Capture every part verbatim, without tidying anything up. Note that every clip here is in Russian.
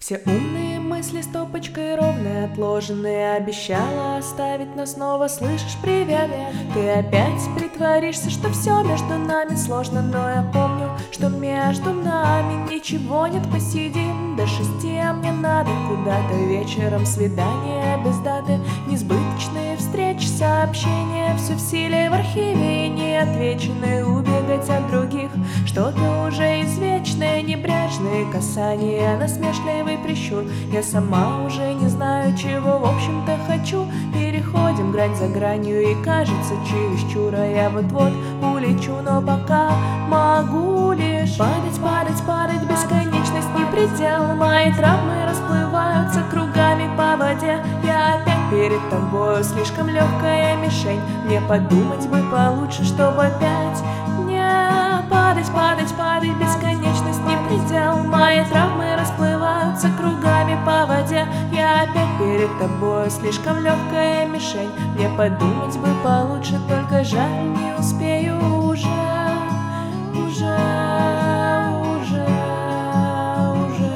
Все умные мысли стопочкой ровные, отложенные. Обещала оставить, но снова слышишь привет. Ты опять притворишься, что все между нами сложно, но я помню, что между нами ничего нет. Посидим до шести, а мне надо куда-то вечером. Свидание без даты, несбыточные встречи, сообщения. Все в силе в архиве и неотвеченные. Убегать от других, что-то уже извечное. Небрежные касания, насмешливый прищур. Я сама уже не знаю, чего в общем-то хочу. Переходим грань за гранью и кажется чересчур. А я вот-вот улечу, но пока могу лишь падать, падать, падать. Бесконечность не предел. Мои травмы расплываются кругами по воде. Я опять перед тобою, слишком легкая мишень. Мне подумать бы получше, чтобы опять не падать, падать, падать. Бесконечность не предел. Мои травмы расплываются кругами по воде. Я опять перед тобой, слишком легкая мишень. Мне подумать бы получше, только жаль, не успею уже, уже, уже, уже.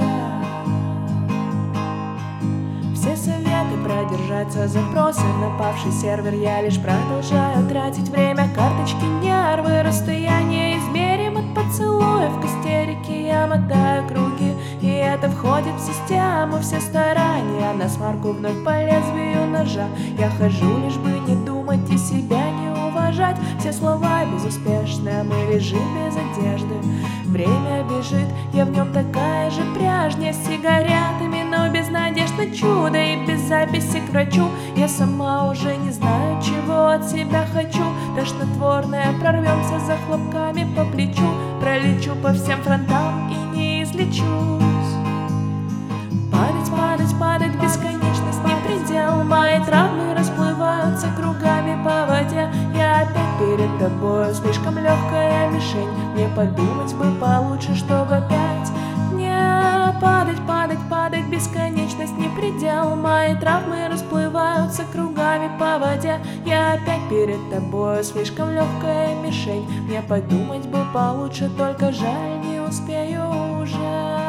Все советы продержаться, запросы на павший сервер. Я лишь продолжаю тратить время, карточки, нервы. Расстояние измерим от поцелуев к истерике. Я мотаю круги, и это входит в систему. Все старания на смарку вновь по лезвию ножа. Я хожу, лишь бы не думать и себя не уважать. Все слова безуспешны, а мы лежим без одежды. Время бежит, я в нем такая же прежняя, с сигаретами, но без надежд на чудо и без записи к врачу. Я сама уже не знаю, чего от себя хочу. Тошнотворное, прорвемся за хлопками по плечу. Пролечу по всем фронтам и не излечусь. Падать, падать, падать, бесконечность не предел. Мои травмы расплываются кругами по воде. Я опять перед тобой, слишком легкая мишень. Мне подумать бы получше, чтобы опять не падать, падать, падать. Бесконечность не предел. Мои травмы расплываются кругами по воде. Я опять перед тобой, слишком легкая мишень. Мне подумать бы получше, только жаль, не успею уже.